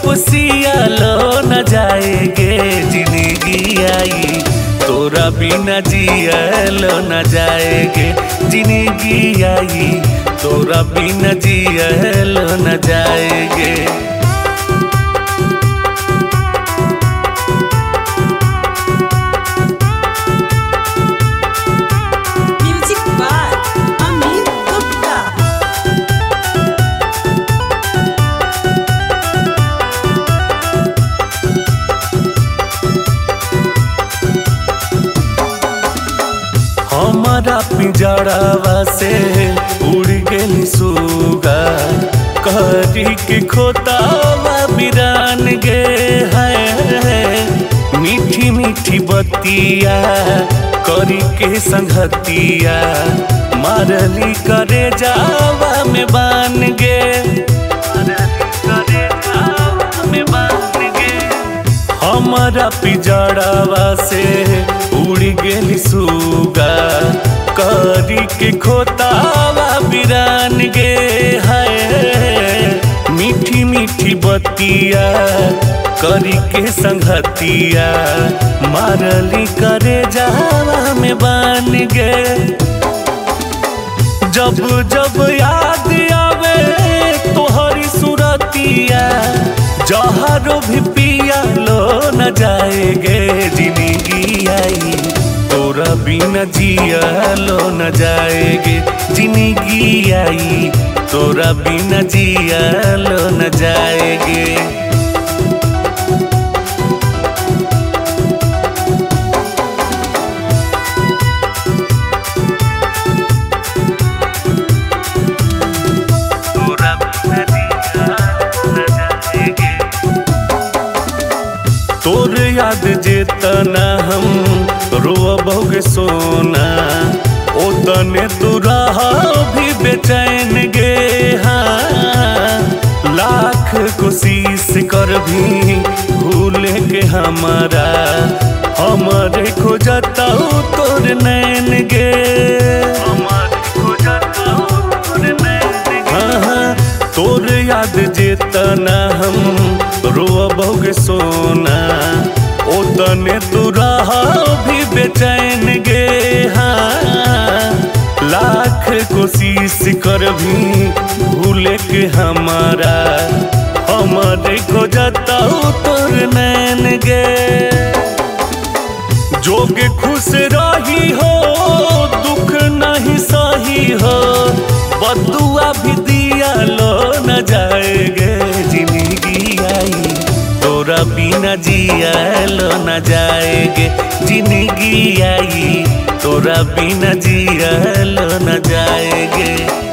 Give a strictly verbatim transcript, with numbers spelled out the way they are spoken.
पोसिया लो न जाएगे जिंदगी आई तोरा बिना जिया लो न जाएगे जिंदगी आई तोरा बिना जिया लो न जाएगे। हमारा पिंजड़ावा से उड़ गेली सुगा करी के खोतावा बिरान गे है मीठी मीठी बतिया करी के संगतिया मारली करे जावा में बान गे करे जावा में बान गे हमारा पिंजड़ावा से उड़ गेली सुगा करी के खोतावा बिरान गे है मीठी मीठी बतिया करी के संगतिया मारली करे जावा में बान गे। जब जब याद आवे तोहरी सुरतिया जहरो भी पिया लो न जाएगे जिंदगी आई तोरा बिना जिया लो न जाएगे जिंदगी आई तोरा बिना जिया लो न जाएगे। तोर याद जेतना हम रोबोगे सोना ओतने तू रहा भी बेचैन गे हाँ लाख कोशिश कर भी भूले के हमारा हमारे खोजताऊ तोर नैन गे हमारे खोजताऊ तोर नैन हाँ हाँ तोर याद जेतना हम रोबोगे सोना ओतने तू रहा भी बेचैन गे हाँ लाख कोशिश कर भी भूले के हमारा हमारे खोजताऊ तोर नैन गे। जोगे खुश रही हो दुख नहीं सही हो बदुआ भी दिया लो न जाएगे जिंदगी आई तोरा बिना जिया लो न जाएगे जिंदगी आई तोरा बिना जिया लो न जाएगे।